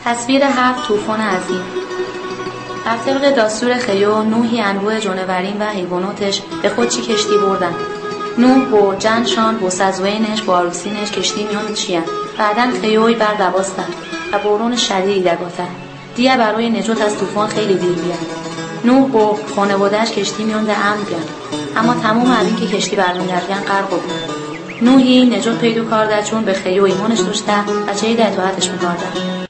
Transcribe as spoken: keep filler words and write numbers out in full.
تصویر هفت طوفان عظیم. بر طبق دستور خیو، نوحی انواع جانورین و حیواناتش به خود چی کشتی بردن. نوح با جنشان با سزوینش با عروسینش کشتی میان چیان. بعدن خیوی بر دوازده و بارون شدیدی دگاته. دیگه برای نجات از طوفان خیلی دیر بیان. نوح با خانوادهش کشتی میان ده امن بیان. اما تمام همین که کشتی برمون درگن غرق بود. نوحی نجات پیدا کرده چون به خیو ایمانش داشته و چه اطاعتش می‌کرده.